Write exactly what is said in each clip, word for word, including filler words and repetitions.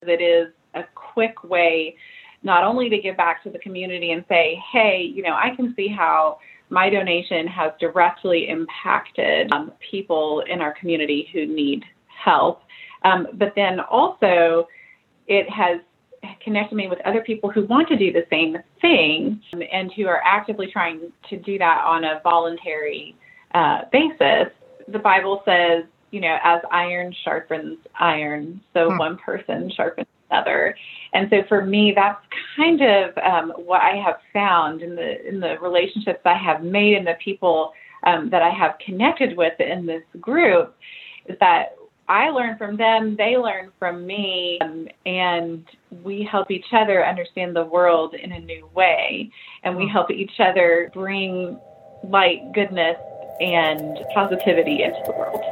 It is a quick way not only to give back to the community and say, hey, you know, I can see how my donation has directly impacted um, people in our community who need help. Um, but then also it has connected me with other people who want to do the same thing um, and who are actively trying to do that on a voluntary uh, basis. The Bible says, you know, as iron sharpens iron, so hmm. one person sharpens another. And so for me, that's kind of um, what I have found in the in the relationships I have made and the people um, that I have connected with in this group, is that I learn from them, they learn from me, um, and we help each other understand the world in a new way. And we help each other bring light, goodness, and positivity into the world.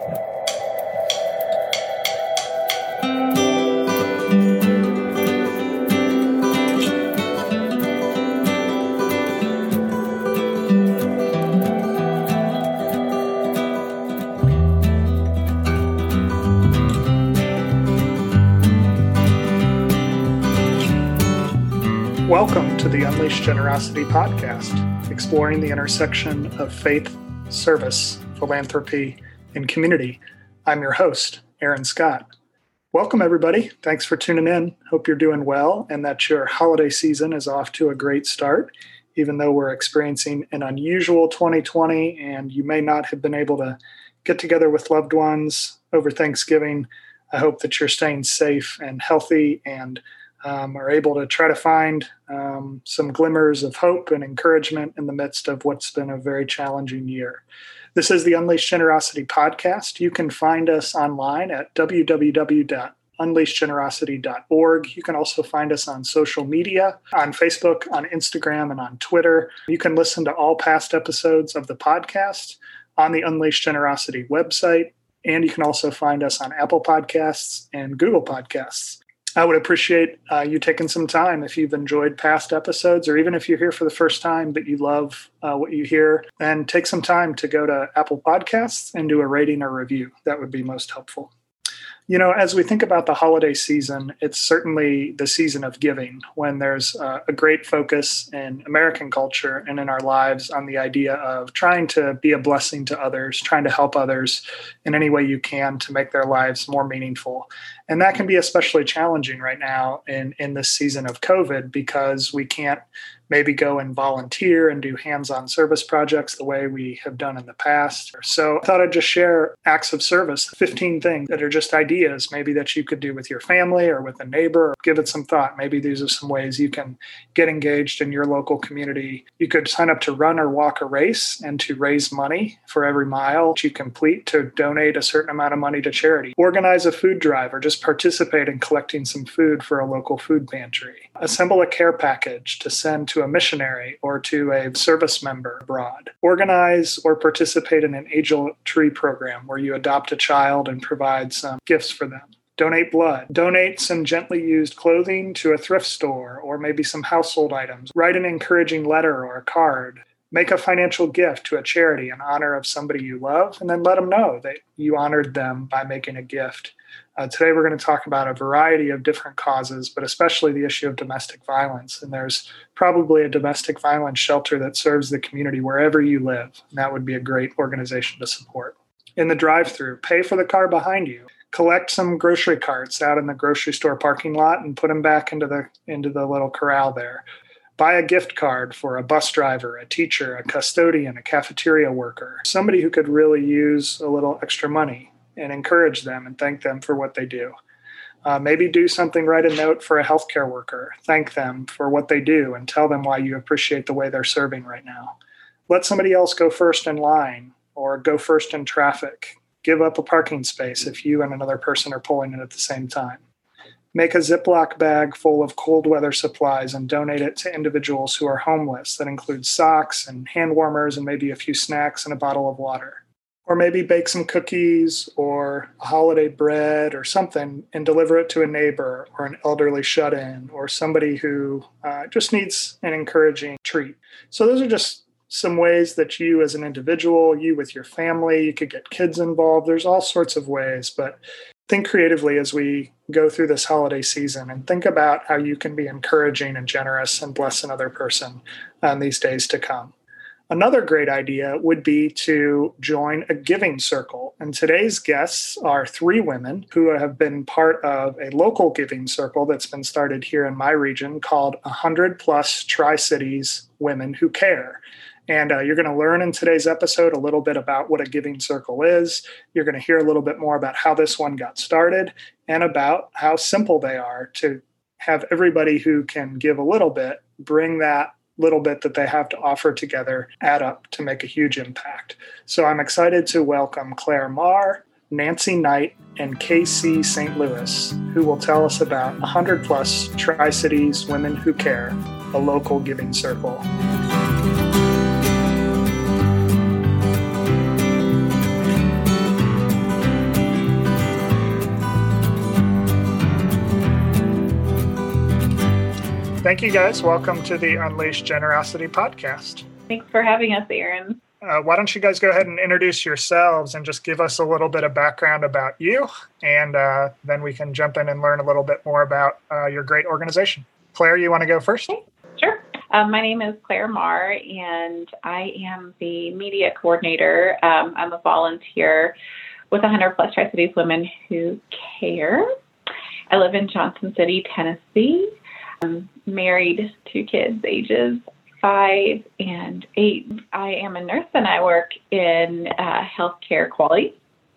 Welcome to the Unleash Generosity podcast, exploring the intersection of faith, service, philanthropy, and community. I'm your host, Aaron Scott. Welcome, everybody. Thanks for tuning in. Hope you're doing well and that your holiday season is off to a great start, even though we're experiencing an unusual twenty twenty and you may not have been able to get together with loved ones over Thanksgiving. I hope that you're staying safe and healthy and Um, are able to try to find um, some glimmers of hope and encouragement in the midst of what's been a very challenging year. This is the Unleash Generosity podcast. You can find us online at w w w dot unleash generosity dot org. You can also find us on social media, on Facebook, on Instagram, and on Twitter. You can listen to all past episodes of the podcast on the Unleash Generosity website, and you can also find us on Apple Podcasts and Google Podcasts. I would appreciate uh, you taking some time if you've enjoyed past episodes, or even if you're here for the first time but you love uh, what you hear, then take some time to go to Apple Podcasts and do a rating or review. That would be most helpful. You know, as we think about the holiday season, it's certainly the season of giving, when there's uh, a great focus in American culture and in our lives on the idea of trying to be a blessing to others, trying to help others in any way you can to make their lives more meaningful. And that can be especially challenging right now in, in this season of COVID, because we can't maybe go and volunteer and do hands-on service projects the way we have done in the past. So I thought I'd just share acts of service, fifteen things that are just ideas maybe that you could do with your family or with a neighbor. Or give it some thought. Maybe these are some ways you can get engaged in your local community. You could sign up to run or walk a race and to raise money for every mile that you complete to donate a certain amount of money to charity. Organize a food drive or just participate in collecting some food for a local food pantry. Assemble a care package to send to a missionary or to a service member abroad. Organize or participate in an Angel Tree program where you adopt a child and provide some gifts for them. Donate blood. Donate some gently used clothing to a thrift store, or maybe some household items. Write an encouraging letter or a card. Make a financial gift to a charity in honor of somebody you love, and then let them know that you honored them by making a gift. Uh, today, we're going to talk about a variety of different causes, but especially the issue of domestic violence. And there's probably a domestic violence shelter that serves the community wherever you live. And that would be a great organization to support. In the drive-thru, pay for the car behind you. Collect some grocery carts out in the grocery store parking lot and put them back into the into the little corral there. Buy a gift card for a bus driver, a teacher, a custodian, a cafeteria worker, somebody who could really use a little extra money, and encourage them and thank them for what they do. Uh, maybe do something, write a note for a healthcare worker, thank them for what they do, and tell them why you appreciate the way they're serving right now. Let somebody else go first in line or go first in traffic. Give up a parking space if you and another person are pulling in at the same time. Make a Ziploc bag full of cold weather supplies and donate it to individuals who are homeless. That includes socks and hand warmers and maybe a few snacks and a bottle of water. Or maybe bake some cookies or a holiday bread or something and deliver it to a neighbor or an elderly shut-in or somebody who uh, just needs an encouraging treat. So those are just some ways that you as an individual, you with your family, you could get kids involved. There's all sorts of ways, but think creatively as we go through this holiday season and think about how you can be encouraging and generous and bless another person on these days to come. Another great idea would be to join a giving circle. And today's guests are three women who have been part of a local giving circle that's been started here in my region called one hundred plus Tri-Cities Women Who Care. And uh, you're going to learn in today's episode a little bit about what a giving circle is. You're going to hear a little bit more about how this one got started and about how simple they are to have everybody who can give a little bit bring that little bit that they have to offer together add up to make a huge impact. So I'm excited to welcome Claire Marr, Nancy Knight, and K C Saint Louis, who will tell us about one hundred plus Tri-Cities Women Who Care, a local giving circle. Thank you, guys. Welcome to the Unleash Generosity podcast. Thanks for having us, Aaron. Uh, why don't you guys go ahead and introduce yourselves and just give us a little bit of background about you, and uh, then we can jump in and learn a little bit more about uh, your great organization. Claire, you want to go first? Okay. Sure. Um, my name is Claire Marr, and I am the media coordinator. Um, I'm a volunteer with one hundred plus Tri-Cities Women Who Care. I live in Johnson City, Tennessee. I'm married, two kids, ages five and eight. I am a nurse and I work in uh, healthcare quality.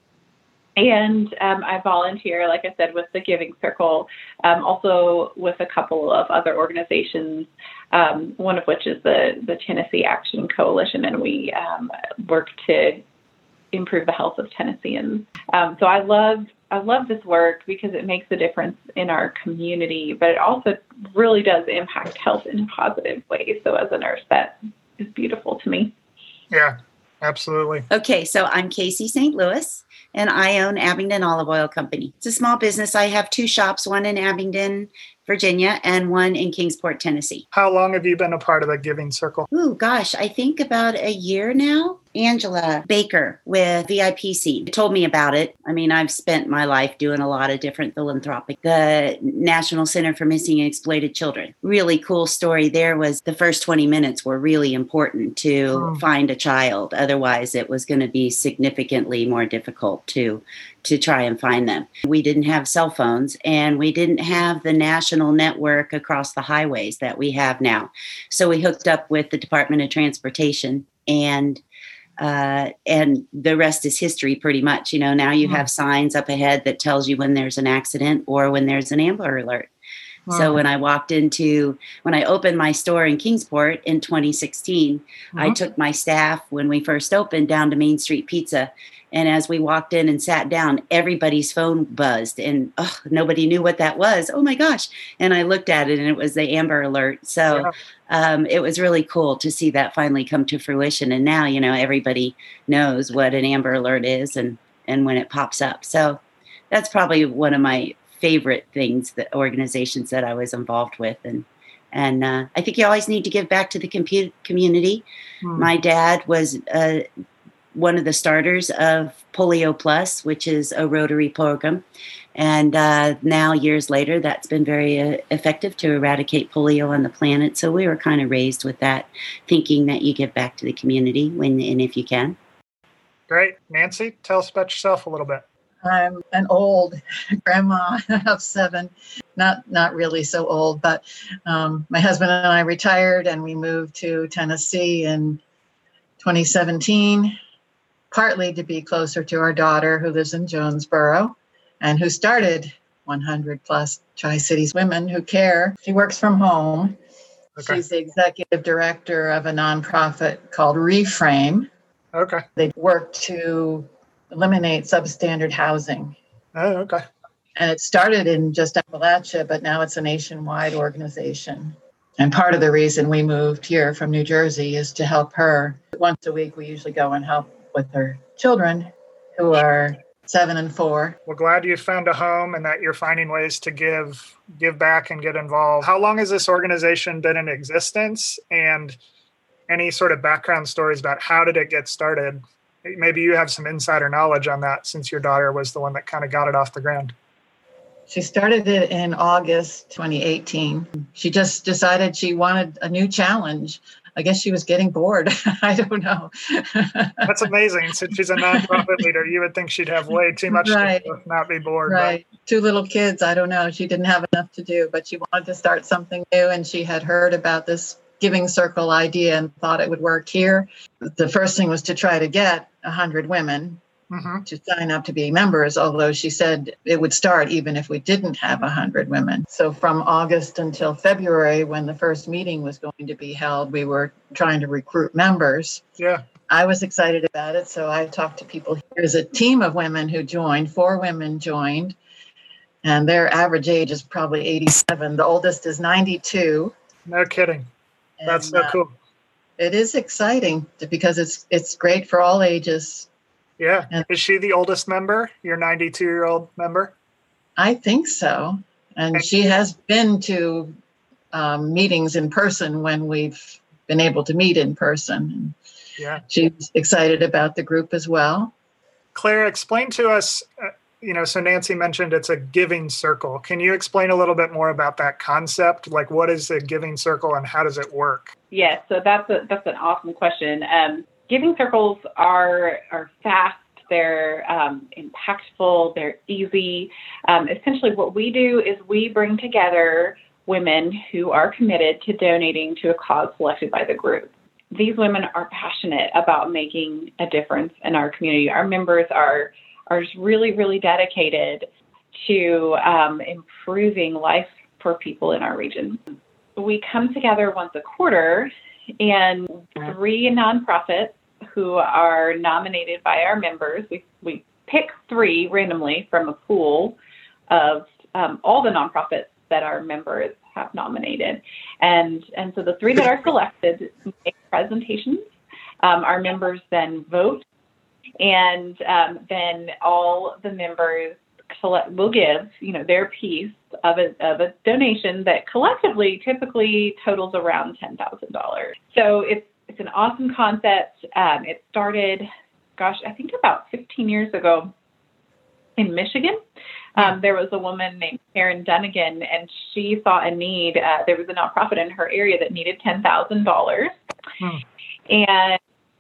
And um, I volunteer, like I said, with the Giving Circle, um, also with a couple of other organizations, um, one of which is the, the Tennessee Action Coalition, and we um, work to improve the health of Tennesseans. Um, so I love I love this work because it makes a difference in our community, but it also really does impact health in a positive way. So as a nurse, that is beautiful to me. Yeah, absolutely. Okay, so I'm K C Saint Louis, and I own Abingdon Olive Oil Company. It's a small business. I have two shops, one in Abingdon, Virginia, and one in Kingsport, Tennessee. How long have you been a part of the Giving Circle? Ooh, gosh, I think about a year now. Angela Baker with V I P C told me about it. I mean, I've spent my life doing a lot of different philanthropic. The National Center for Missing and Exploited Children. Really cool story there was the first twenty minutes were really important to oh. find a child. Otherwise, it was going to be significantly more difficult to to try and find them. We didn't have cell phones, and we didn't have the national network across the highways that we have now. So we hooked up with the Department of Transportation, and uh, and the rest is history pretty much. You know, now you mm-hmm. have signs up ahead that tells you when there's an accident or when there's an Amber Alert. Wow. So when I walked into, when I opened my store in Kingsport in twenty sixteen, mm-hmm. I took my staff when we first opened down to Main Street Pizza. And as we walked in and sat down, everybody's phone buzzed and oh, nobody knew what that was. Oh my gosh. And I looked at it and it was the Amber Alert. So yeah. um, it was really cool to see that finally come to fruition. And now, you know, everybody knows what an Amber Alert is and, and when it pops up. So that's probably one of my favorite things, that organizations that I was involved with. And and uh, I think you always need to give back to the compu- community. Hmm. My dad was uh, one of the starters of Polio Plus, which is a Rotary program. And uh, now, years later, that's been very uh, effective to eradicate polio on the planet. So we were kind of raised with that, thinking that you give back to the community when and if you can. Great. Nancy, tell us about yourself a little bit. I'm an old grandma of seven, not not really so old, but um, my husband and I retired and we moved to Tennessee in twenty seventeen, partly to be closer to our daughter who lives in Jonesboro and who started one hundred plus Tri-Cities Women Who Care. She works from home. Okay. She's the executive director of a nonprofit called Reframe. Okay. They work to eliminate substandard housing. Oh, okay. And it started in just Appalachia, but now it's a nationwide organization. And part of the reason we moved here from New Jersey is to help her. Once a week, we usually go and help with her children who are seven and four. Well, glad you found a home and that you're finding ways to give give back and get involved. How long has this organization been in existence? And any sort of background stories about how did it get started maybe you have some insider knowledge on that since your daughter was the one that kind of got it off the ground. She started it in August twenty eighteen. She just decided she wanted a new challenge. I guess she was getting bored. I don't know. That's amazing. Since she's a nonprofit leader, you would think she'd have way too much right. to do, not be bored. Right. But. Two little kids. I don't know. She didn't have enough to do, but she wanted to start something new. And she had heard about this Giving Circle idea and thought it would work here. The first thing was to try to get one hundred women mm-hmm. to sign up to be members, although she said it would start even if we didn't have one hundred women. So from August until February, when the first meeting was going to be held, we were trying to recruit members. Yeah. I was excited about it, so I talked to people. There's a team of women who joined. Four women joined, and their average age is probably eighty-seven. The oldest is ninety-two. No kidding. And, That's so cool. Uh, it is exciting because it's it's great for all ages. Yeah. And is she the oldest member, your ninety-two-year-old member? I think so. And okay. She has been to um, meetings in person when we've been able to meet in person. Yeah. She's excited about the group as well. Claire, explain to us, uh, you know, so Nancy mentioned it's a giving circle. Can you explain a little bit more about that concept? Like, what is a giving circle and how does it work? Yes, so that's a, that's an awesome question. Um, giving circles are are fast, they're um, impactful, they're easy. Um, essentially, what we do is we bring together women who are committed to donating to a cause selected by the group. These women are passionate about making a difference in our community. Our members are are really, really dedicated to um, improving life for people in our region. We come together once a quarter, and three nonprofits who are nominated by our members, we, we pick three randomly from a pool of um, all the nonprofits that our members have nominated. And, and so the three that are selected make presentations. Um, our members then vote, and um, then all the members collect, will give, you know, their piece of a, of a donation that collectively typically totals around ten thousand dollars. So it's it's an awesome concept. Um, it started, gosh, I think about fifteen years ago in Michigan. Um, there was a woman named Karen Dunnigan, and she saw a need. Uh, there was a nonprofit in her area that needed ten thousand dollars. Hmm. And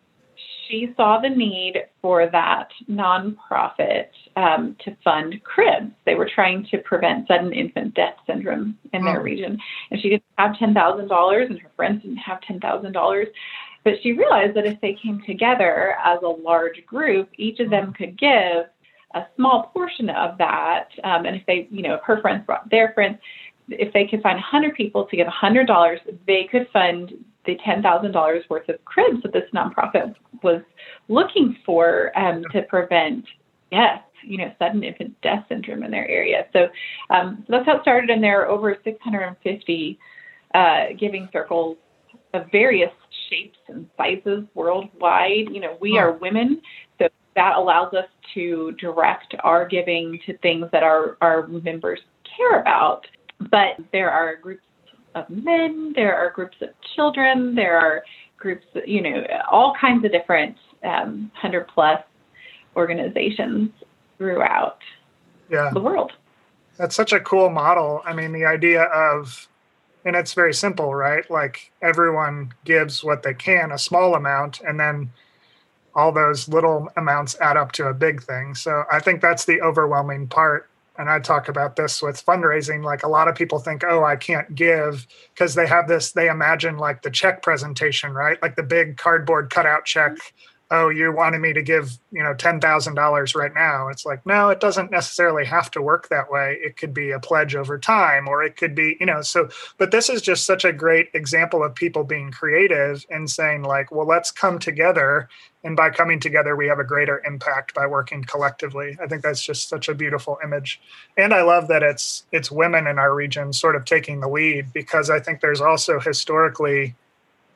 she saw the need for that nonprofit um, to fund cribs. They were trying to prevent sudden infant death syndrome in their region. And she didn't have ten thousand dollars, and her friends didn't have ten thousand dollars. But she realized that if they came together as a large group, each of them could give a small portion of that. Um, and if they, you know, if her friends brought their friends, if they could find one hundred people to give one hundred dollars, they could fund the ten thousand dollars worth of cribs that this nonprofit was looking for um, to prevent death, you know, sudden infant death syndrome in their area. So, um, so that's how it started, and there are over six hundred fifty uh, giving circles of various shapes and sizes worldwide. You know, we are women, so that allows us to direct our giving to things that our, our members care about. But there are groups of men, there are groups of children, there are groups, you know, all kinds of different um, one hundred plus organizations throughout yeah. the world. That's such a cool model. I mean, the idea of, and it's very simple, right? Like everyone gives what they can, a small amount, and then all those little amounts add up to a big thing. So I think that's the overwhelming part. And I talk about this with fundraising. Like a lot of people think, oh, I can't give because they have this, they imagine like the check presentation, right? Like the big cardboard cutout check. Oh, you wanted me to give, you know, ten thousand dollars right now. It's like, no, it doesn't necessarily have to work that way. It could be a pledge over time, or it could be, you know, so, but this is just such a great example of people being creative and saying like, well, let's come together. And by coming together, we have a greater impact by working collectively. I think that's just such a beautiful image. And I love that it's it's women in our region sort of taking the lead, because I think there's also historically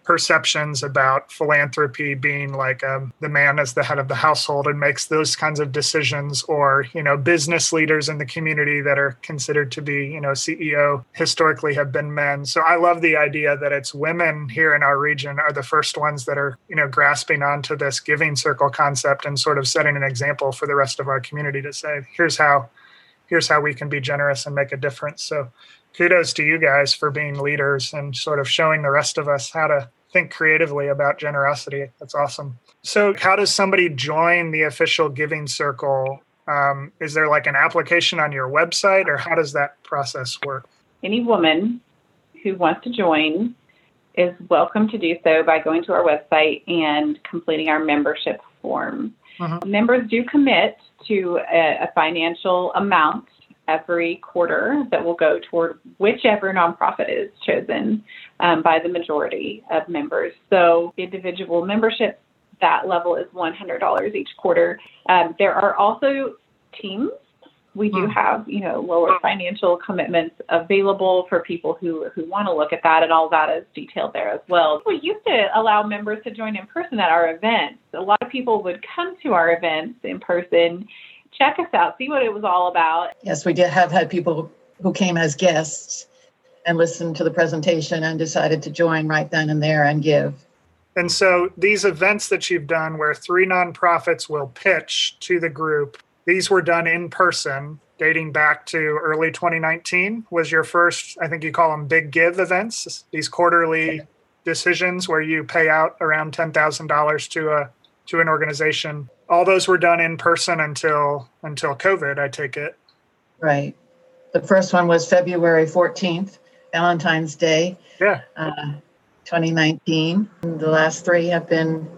perceptions about philanthropy being like um, the man as the head of the household and makes those kinds of decisions, or, you know, business leaders in the community that are considered to be, you know, C E O historically have been men. So I love the idea that it's women here in our region are the first ones that are, you know, grasping onto this giving circle concept and sort of setting an example for the rest of our community to say, here's how, here's how we can be generous and make a difference. So kudos to you guys for being leaders and sort of showing the rest of us how to think creatively about generosity. That's awesome. So how does somebody join the official Giving Circle? Um, is there like an application on your website, or how does that process work? Any woman who wants to join is welcome to do so by going to our website and completing our membership form. Mm-hmm. Members do commit to a, a financial amount every quarter that will go toward whichever nonprofit is chosen um, by the majority of members. So individual membership, that level is one hundred dollars each quarter. Um, there are also teams. We do have, you know, lower financial commitments available for people who, who want to look at that, and all that is detailed there as well. We used to allow members to join in person at our events. A lot of people would come to our events in person, check us out, see what it was all about. Yes, we did have had people who came as guests and listened to the presentation and decided to join right then and there and give. And so these events that you've done where three nonprofits will pitch to the group, these were done in person dating back to early twenty nineteen was your first, I think you call them big give events, these quarterly decisions where you pay out around ten thousand dollars to a to an organization. All those were done in person until until COVID, I take it. Right. The first one was February fourteenth, Valentine's Day, yeah, uh, twenty nineteen. The last three have been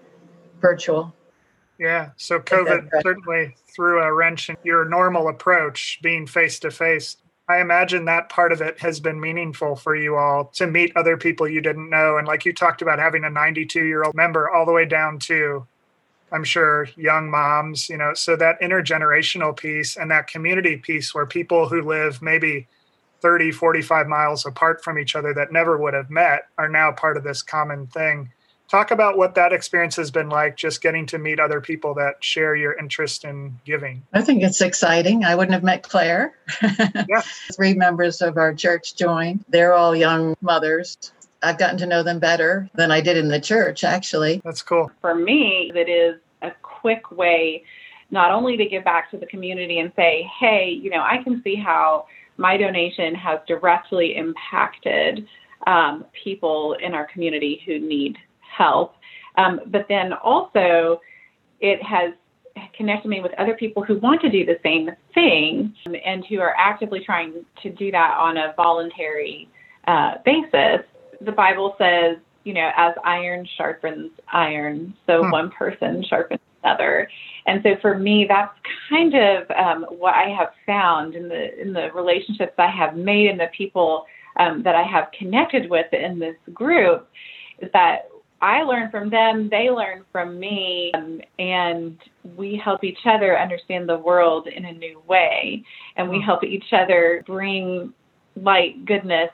virtual. Yeah, so COVID certainly threw a wrench in your normal approach, being face-to-face. I imagine that part of it has been meaningful for you all to meet other people you didn't know. And like you talked about having a ninety-two-year-old member all the way down to, I'm sure, young moms, you know, so that intergenerational piece and that community piece where people who live maybe thirty, forty-five miles apart from each other that never would have met are now part of this common thing. Talk about what that experience has been like, just getting to meet other people that share your interest in giving. I think it's exciting. I wouldn't have met Claire. Yeah. Three members of our church joined. They're all young mothers. I've gotten to know them better than I did in the church, actually. That's cool. For me, it is a quick way not only to give back to the community and say, hey, you know, I can see how my donation has directly impacted um, people in our community who need help. Um, but then also it has connected me with other people who want to do the same thing and who are actively trying to do that on a voluntary uh, basis. The Bible says, you know, as iron sharpens iron, so hmm. one person sharpens another. And so for me, that's kind of um, what I have found in the in the relationships I have made and the people um, that I have connected with in this group, is that I learn from them, they learn from me, um, and we help each other understand the world in a new way. And we help each other bring light, goodness,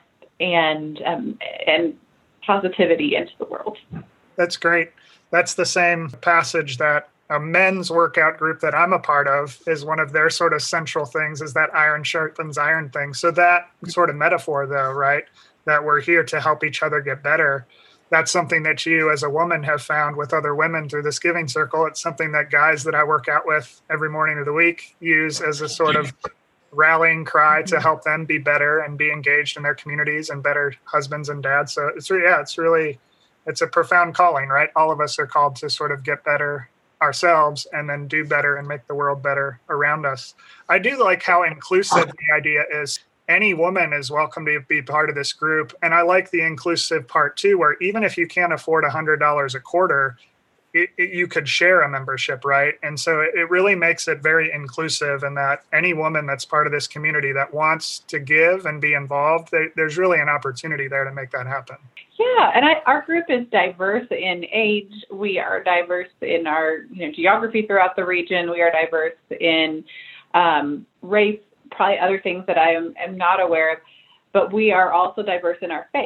and um, and positivity into the world. That's great. That's the same passage that a men's workout group that I'm a part of is one of their sort of central things, is that iron sharpens iron thing. So that sort of metaphor, though, right, that we're here to help each other get better. That's something that you as a woman have found with other women through this giving circle. It's something that guys that I work out with every morning of the week use as a sort of rallying cry to help them be better and be engaged in their communities and better husbands and dads. So it's really, yeah, it's really, it's a profound calling, right? All of us are called to sort of get better ourselves and then do better and make the world better around us. I do like how inclusive the idea is. Any woman is welcome to be part of this group. And I like the inclusive part too, where even if you can't afford one hundred dollars a quarter, it, it, you could share a membership, right? And so it, it really makes it very inclusive, and that any woman that's part of this community that wants to give and be involved, they, there's really an opportunity there to make that happen. Yeah, and I, our group is diverse in age. We are diverse in our you know, geography throughout the region. We are diverse in um, race, probably other things that I am, am not aware of, but we are also diverse in our faith.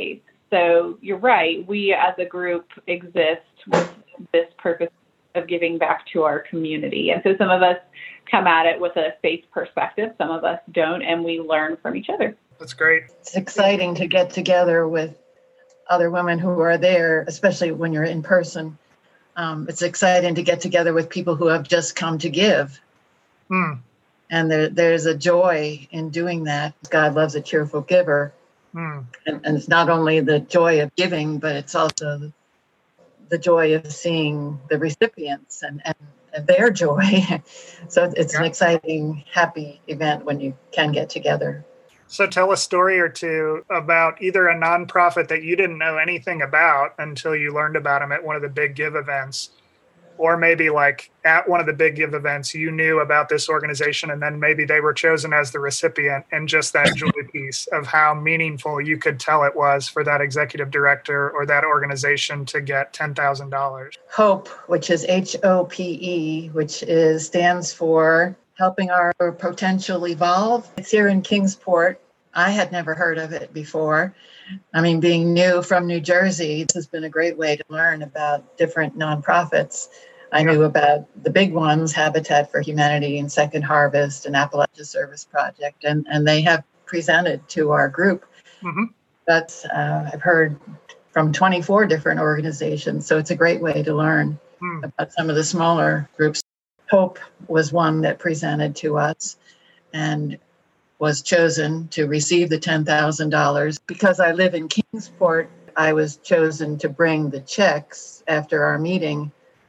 So you're right. We as a group exist with this purpose of giving back to our community. And so some of us come at it with a faith perspective. Some of us don't, and we learn from each other. That's great. It's exciting to get together with other women who are there, especially when you're in person. Um, it's exciting to get together with people who have just come to give. Hmm. And there, there's a joy in doing that. God loves a cheerful giver. Hmm. And, and it's not only the joy of giving, but it's also the, the joy of seeing the recipients and, and, and their joy. So it's Yeah. an exciting, happy event when you can get together. So tell a story or two about either a nonprofit that you didn't know anything about until you learned about them at one of the big give events, or maybe like at one of the big give events, you knew about this organization and then maybe they were chosen as the recipient, and just that joy piece of how meaningful you could tell it was for that executive director or that organization to get ten thousand dollars. HOPE, which is H O P E, which is stands for Helping Our Potential Evolve. It's here in Kingsport. I had never heard of it before. I mean, being new from New Jersey, this has been a great way to learn about different nonprofits. I knew about the big ones, Habitat for Humanity and Second Harvest and Appalachia Service Project, and, and they have presented to our group. Mm-hmm. But uh, I've heard from twenty-four different organizations, so it's a great way to learn Mm. about some of the smaller groups. HOPE was one that presented to us and was chosen to receive the ten thousand dollars. Because I live in Kingsport, I was chosen to bring the checks after our meeting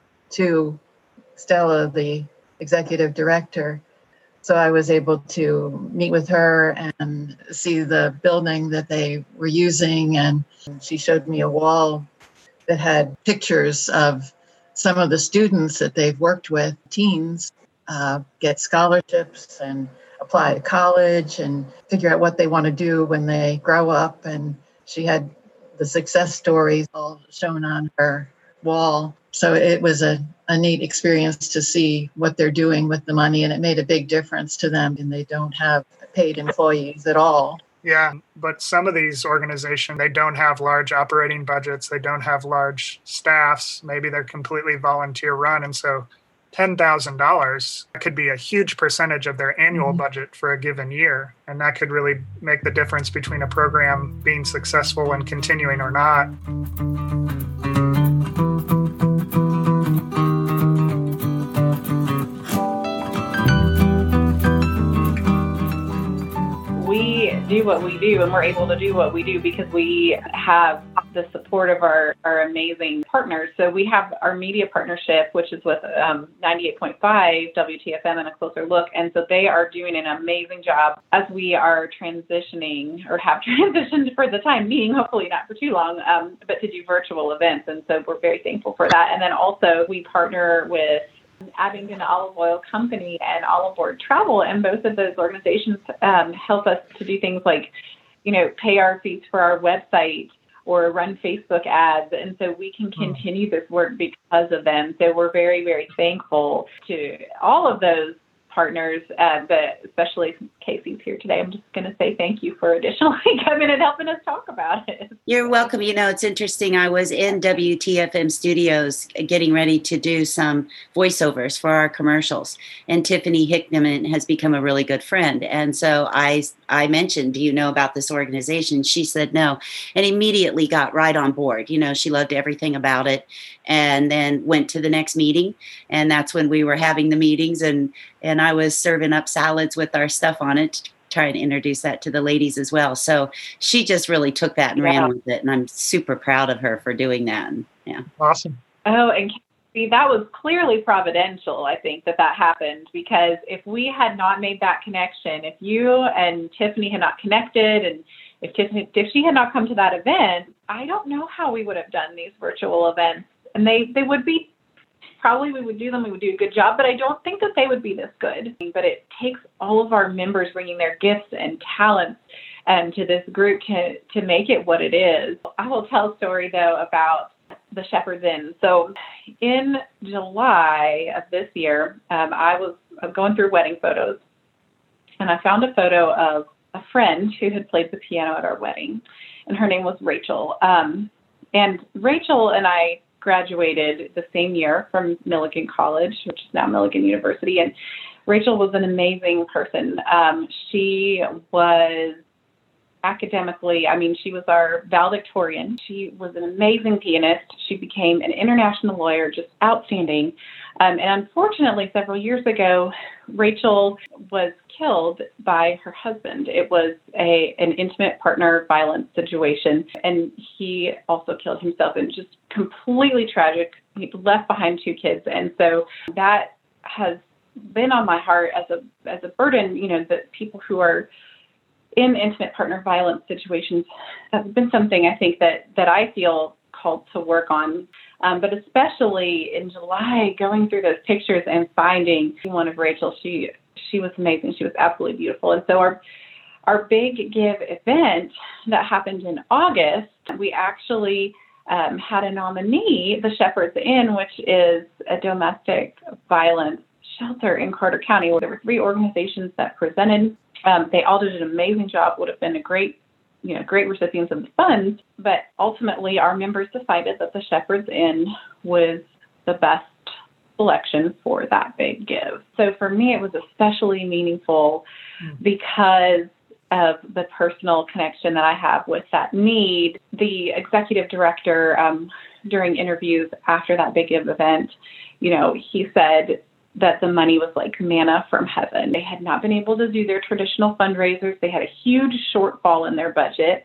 to Stella, the executive director. So I was able to meet with her and see the building that they were using. And she showed me a wall that had pictures of some of the students that they've worked with, teens, uh, get scholarships and apply to college and figure out what they want to do when they grow up. And she had the success stories all shown on her wall. So it was a, a neat experience to see what they're doing with the money, and it made a big difference to them. And they don't have paid employees at all. Yeah, but some of these organizations, they don't have large operating budgets. They don't have large staffs. Maybe they're completely volunteer run. And so ten thousand dollars could be a huge percentage of their annual Mm-hmm. budget for a given year. And that could really make the difference between a program being successful and continuing or not. We do what we do, and we're able to do what we do because we have the support of our, our amazing partners. So we have our media partnership, which is with um, ninety-eight point five W T F M and A Closer Look. And so they are doing an amazing job as we are transitioning, or have transitioned for the time being, hopefully not for too long, um, but to do virtual events. And so we're very thankful for that. And then also we partner with Abingdon Olive Oil Company and Olive Board Travel, and both of those organizations um, help us to do things like, you know, pay our fees for our website or run Facebook ads, and so we can continue this work because of them. So we're very, very thankful to all of those partners, uh, but especially since Casey's here today, I'm just going to say thank you for additionally coming and helping us talk about it. You're welcome. You know, it's interesting. I was in W T F M studios getting ready to do some voiceovers for our commercials, and Tiffany Hickman has become a really good friend. And so I, I mentioned, do you know about this organization? She said no, and immediately got right on board. You know, she loved everything about it, and then went to the next meeting. And that's when we were having the meetings, and, and I was serving up salads with our stuff on it to try and introduce that to the ladies as well. So she just really took that and Yeah. ran with it. And I'm super proud of her for doing that. And, yeah. Awesome. Oh, and Casey, that was clearly providential, I think, that that happened, because if we had not made that connection, if you and Tiffany had not connected, and if Tiffany, if she had not come to that event, I don't know how we would have done these virtual events. And they, they would be, probably we would do them, we would do a good job, but I don't think that they would be this good. But it takes all of our members bringing their gifts and talents um, to this group to, to make it what it is. I will tell a story, though, about the Shepherd's Inn. So in July of this year, um, I was going through wedding photos, and I found a photo of a friend who had played the piano at our wedding, and her name was Rachel. Um, and Rachel and I graduated the same year from Milligan College, which is now Milligan University. And Rachel was an amazing person. Um, she was academically, I mean, she was our valedictorian. She was an amazing pianist. She became an international lawyer, just outstanding. Um, and unfortunately, several years ago, Rachel was killed by her husband. It was a an intimate partner violence situation, and he also killed himself. And just completely tragic. He left behind two kids, and so that has been on my heart as a as a burden. You know, that people who are in intimate partner violence situations, that's been something I think that, that I feel called to work on. Um, but especially in July, going through those pictures and finding one of Rachel, she she was amazing. She was absolutely beautiful. And so our our big give event that happened in August, we actually um, had a nominee, the Shepherd's Inn, which is a domestic violence shelter in Carter County. There were three organizations that presented. Um, they all did an amazing job, would have been a great, you know, great recipients of the funds. But ultimately, our members decided that the Shepherd's Inn was the best selection for that big give. So for me, it was especially meaningful mm. because of the personal connection that I have with that need. The executive director, um, during interviews after that big give event, you know, he said that the money was like manna from heaven. They had not been able to do their traditional fundraisers. They had a huge shortfall in their budget,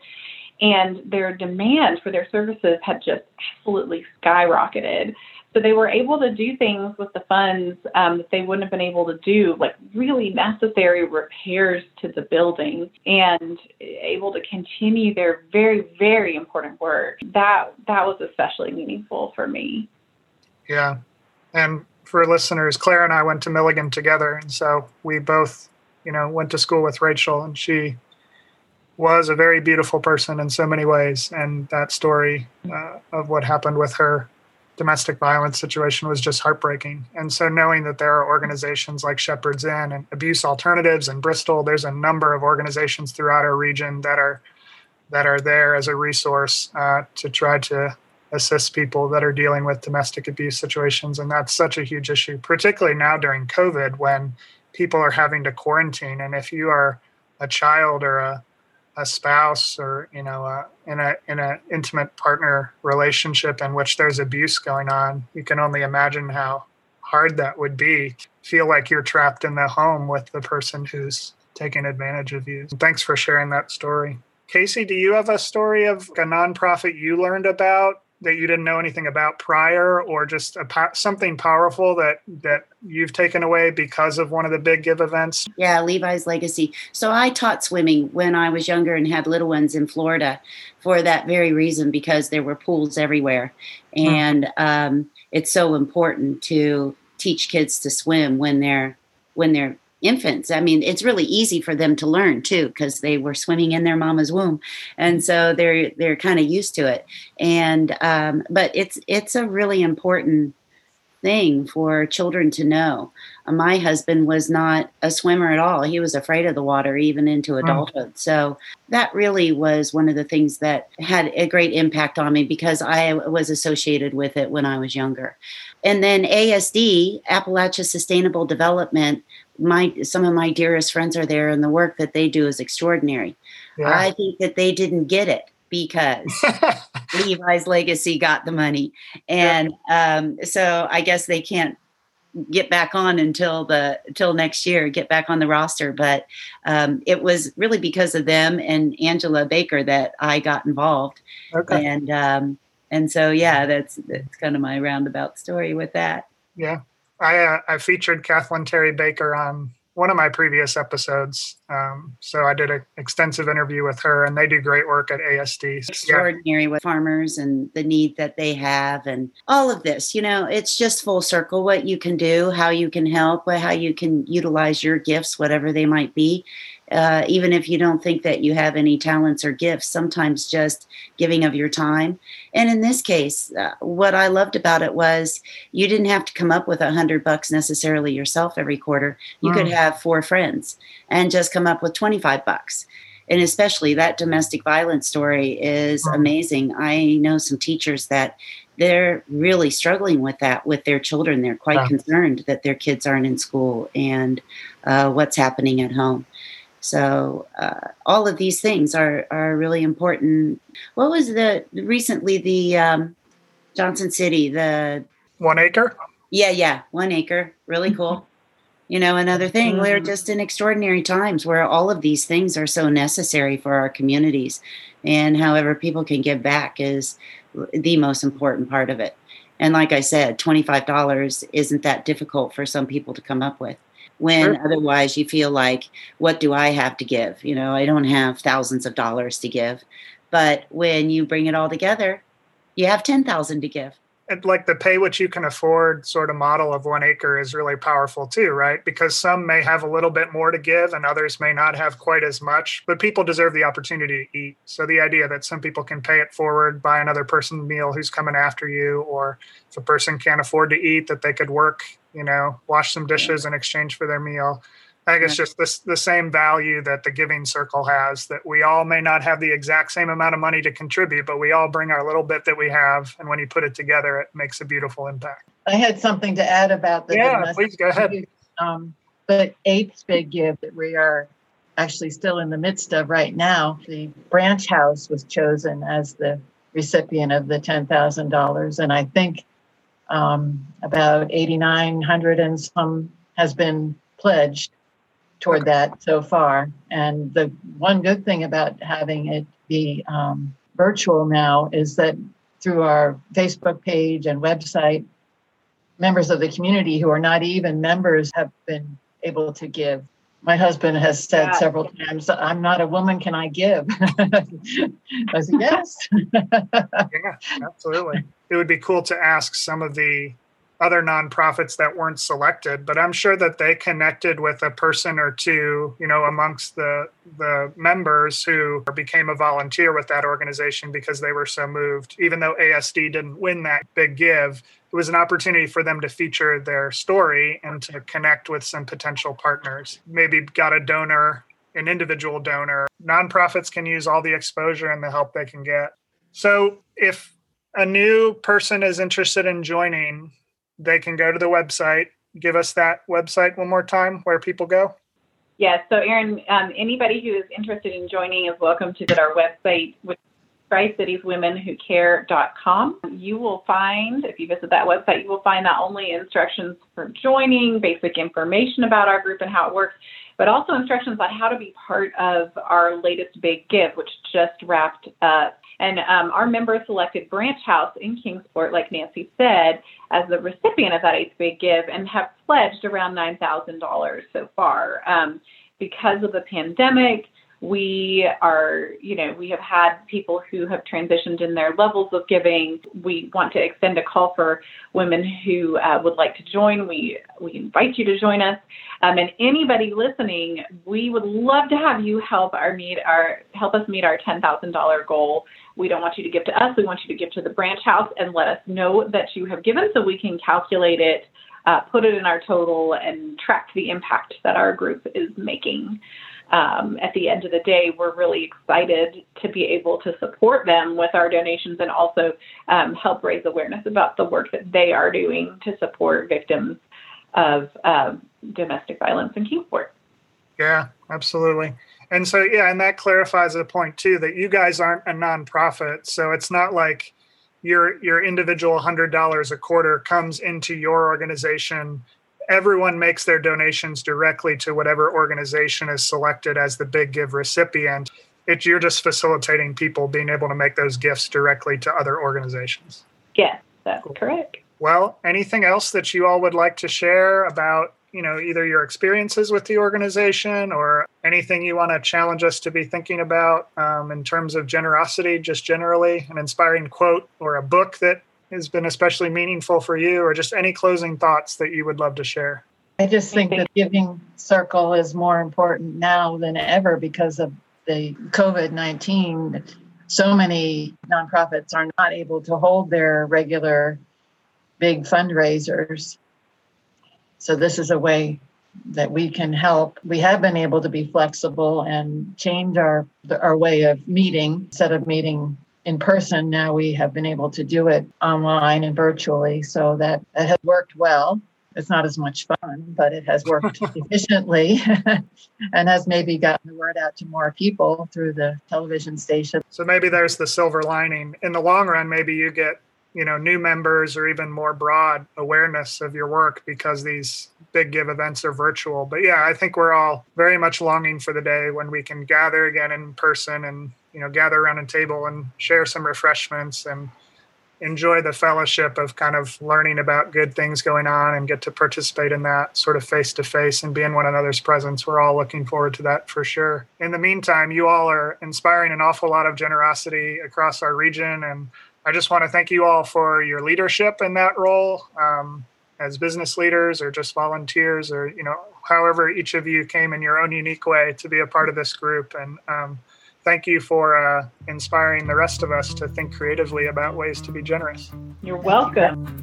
and their demand for their services had just absolutely skyrocketed. So they were able to do things with the funds um, that they wouldn't have been able to do, like really necessary repairs to the building, and able to continue their very, very important work. That that was especially meaningful for me. Yeah. And for listeners, Claire and I went to Milligan together. And so we both, you know, went to school with Rachel, and she was a very beautiful person in so many ways. And that story uh, of what happened with her domestic violence situation was just heartbreaking. And so knowing that there are organizations like Shepherd's Inn and Abuse Alternatives in Bristol, there's a number of organizations throughout our region that are that are there as a resource uh, to try to assist people that are dealing with domestic abuse situations. And that's such a huge issue, particularly now during COVID when people are having to quarantine. And if you are a child or a, a spouse or, you know, uh, in a in an intimate partner relationship in which there's abuse going on, you can only imagine how hard that would be. Feel like you're trapped in the home with the person who's taking advantage of you. Thanks for sharing that story. Casey, do you have a story of a nonprofit you learned about that you didn't know anything about prior, or just a, something powerful that, that you've taken away because of one of the big give events? Yeah, Levi's Legacy. So I taught swimming when I was younger and had little ones in Florida for that very reason, because there were pools everywhere. And hmm. um, it's so important to teach kids to swim when they're when they're infants. I mean, it's really easy for them to learn too, because they were swimming in their mama's womb, and so they're they're kind of used to it. And um, but it's it's a really important thing for children to know. Uh, my husband was not a swimmer at all. He was afraid of the water, even into adulthood. Mm. So that really was one of the things that had a great impact on me, because I was associated with it when I was younger. And then A S D, Appalachia Sustainable Development, my some of my dearest friends are there, and the work that they do is extraordinary. Yeah. I think that they didn't get it because Levi's Legacy got the money. And yeah. um, so I guess they can't get back on until the until next year, get back on the roster. But um, it was really because of them and Angela Baker that I got involved. Okay. And um, and so, yeah, that's that's kind of my roundabout story with that. Yeah. I uh, I featured Kathleen Terry Baker on one of my previous episodes. Um, so I did an extensive interview with her, and they do great work at A S D. Extraordinary yeah. with farmers and the need that they have and all of this. You know, it's just full circle what you can do, how you can help, how you can utilize your gifts, whatever they might be. Uh, even if you don't think that you have any talents or gifts, sometimes just giving of your time. And in this case, uh, what I loved about it was you didn't have to come up with a hundred bucks necessarily yourself every quarter. You mm. could have four friends and just come up with twenty-five bucks. And especially that domestic violence story is mm. amazing. I know some teachers that they're really struggling with that with their children. They're quite yeah. concerned that their kids aren't in school and uh, what's happening at home. So uh, all of these things are, are really important. What was the recently the um, Johnson City, the One Acre? Yeah, yeah, One Acre. Really cool. You know, another thing, mm-hmm. we're just in extraordinary times where all of these things are so necessary for our communities. And however people can give back is the most important part of it. And like I said, twenty-five dollars isn't that difficult for some people to come up with. When sure. otherwise you feel like, what do I have to give? You know, I don't have thousands of dollars to give. But when you bring it all together, you have ten thousand to give. And like the pay what you can afford sort of model of One Acre is really powerful too, right? Because some may have a little bit more to give and others may not have quite as much, but people deserve the opportunity to eat. So the idea that some people can pay it forward, buy another person meal who's coming after you, or if a person can't afford to eat, that they could work, you know, wash some dishes in exchange for their meal. I think it's just this, the same value that the Giving Circle has, that we all may not have the exact same amount of money to contribute, but we all bring our little bit that we have. And when you put it together, it makes a beautiful impact. I had something to add about the Yeah, please go ahead. Um, the eighth big give that we are actually still in the midst of right now. The Branch House was chosen as the recipient of the ten thousand dollars. And I think um, about eighty-nine hundred and some has been pledged toward okay. that so far. And the one good thing about having it be um, virtual now is that through our Facebook page and website, members of the community who are not even members have been able to give. My husband has said yeah. several times, I'm not a woman, can I give? I said, yes. Yeah, absolutely. It would be cool to ask some of the other nonprofits that weren't selected, but I'm sure that they connected with a person or two, you know, amongst the the members who became a volunteer with that organization because they were so moved. Even though A S D didn't win that big give, it was an opportunity for them to feature their story and to connect with some potential partners. Maybe got a donor, an individual donor. Nonprofits can use all the exposure and the help they can get. So if a new person is interested in joining, they can go to the website. Give us that website one more time where people go. Yes. So, Erin, um, anybody who is interested in joining is welcome to visit our website, which is Tri Cities Women Who Care dot com. You will find, if you visit that website, you will find not only instructions for joining, basic information about our group and how it works, but also instructions on how to be part of our latest big give, which just wrapped up. And um, our members selected Branch House in Kingsport, like Nancy said, as the recipient of that eighth big give and have pledged around nine thousand dollars so far. Um, because of the pandemic, we are, you know, we have had people who have transitioned in their levels of giving. We want to extend a call for women who uh, would like to join. We we invite you to join us. Um, and anybody listening, we would love to have you help our meet our help us meet our ten thousand dollars goal. We don't want you to give to us. We want you to give to the Branch House and let us know that you have given so we can calculate it, uh, put it in our total, and track the impact that our group is making. Um, at the end of the day, we're really excited to be able to support them with our donations and also um, help raise awareness about the work that they are doing to support victims of uh, domestic violence in Kingsport. Yeah, absolutely. And so, yeah, and that clarifies a point too, that you guys aren't a nonprofit. So it's not like your your individual one hundred dollars a quarter comes into your organization. Everyone makes their donations directly to whatever organization is selected as the big give recipient. It, you're just facilitating people being able to make those gifts directly to other organizations. Yes, that's cool. Correct. Well, anything else that you all would like to share about, you know, either your experiences with the organization or anything you want to challenge us to be thinking about um, in terms of generosity, just generally, an inspiring quote or a book that has been especially meaningful for you, or just any closing thoughts that you would love to share? I just think that Giving Circle is more important now than ever because of the covid nineteen. So many nonprofits are not able to hold their regular big fundraisers. So this is a way that we can help. We have been able to be flexible and change our our way of meeting. Instead of meeting in person, now we have been able to do it online and virtually. So that, that has worked well. It's not as much fun, but it has worked efficiently and has maybe gotten the word out to more people through the television station. So maybe there's the silver lining. In the long run, maybe you get, you know, new members or even more broad awareness of your work because these big Give events are virtual. But yeah, I think we're all very much longing for the day when we can gather again in person and, you know, gather around a table and share some refreshments and enjoy the fellowship of kind of learning about good things going on and get to participate in that sort of face to face and be in one another's presence. We're all looking forward to that for sure. In the meantime, you all are inspiring an awful lot of generosity across our region. And I just want to thank you all for your leadership in that role um, as business leaders or just volunteers or, you know, however each of you came in your own unique way to be a part of this group. And um, thank you for uh, inspiring the rest of us to think creatively about ways to be generous. You're welcome.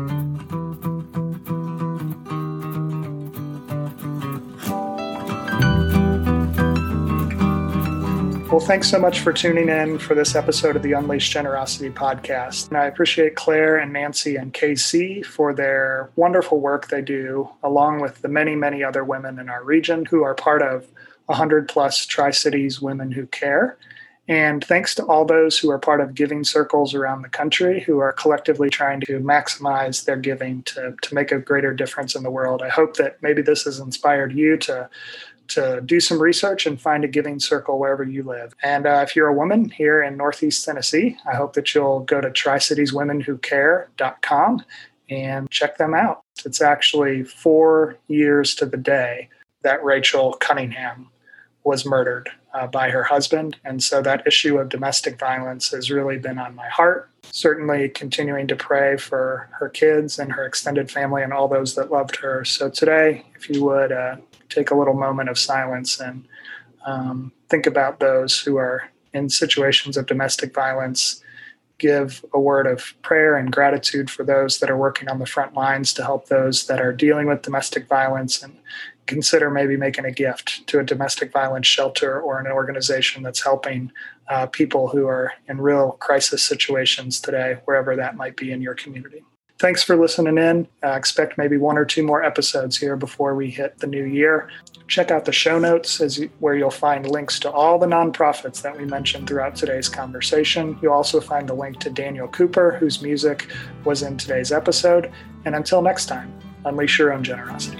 Well, thanks so much for tuning in for this episode of the Unleash Generosity podcast. And I appreciate Claire and Nancy and K C for their wonderful work they do, along with the many, many other women in our region who are part of one hundred plus Tri-Cities Women Who Care. And thanks to all those who are part of giving circles around the country who are collectively trying to maximize their giving to, to make a greater difference in the world. I hope that maybe this has inspired you to to do some research and find a giving circle wherever you live. And uh, if you're a woman here in Northeast Tennessee, I hope that you'll go to tri cities women who care dot com and check them out. It's actually four years to the day that Rachel Cunningham was murdered uh, by her husband. And so that issue of domestic violence has really been on my heart. Certainly continuing to pray for her kids and her extended family and all those that loved her. So today, if you would, uh, take a little moment of silence and um, think about those who are in situations of domestic violence. Give a word of prayer and gratitude for those that are working on the front lines to help those that are dealing with domestic violence, and consider maybe making a gift to a domestic violence shelter or an organization that's helping uh, people who are in real crisis situations today, wherever that might be in your community. Thanks for listening in. Uh, expect maybe one or two more episodes here before we hit the new year. Check out the show notes as you, where you'll find links to all the nonprofits that we mentioned throughout today's conversation. You'll also find the link to Daniel Cooper, whose music was in today's episode. And until next time, unleash your own generosity.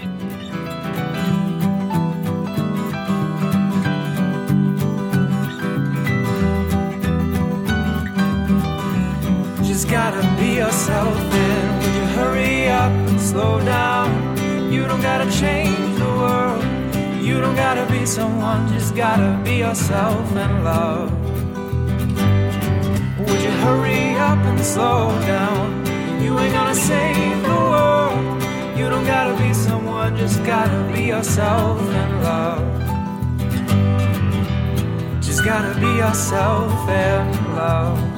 Just gotta be yourself, and when you hurry up and slow down, you don't gotta change the world, you don't gotta be someone, just gotta be yourself and love. Would you hurry up and slow down? You ain't gonna save the world, you don't gotta be someone, just gotta be yourself and love. Just gotta be yourself and love.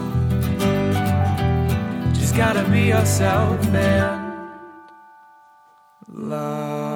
Gotta be yourself and love.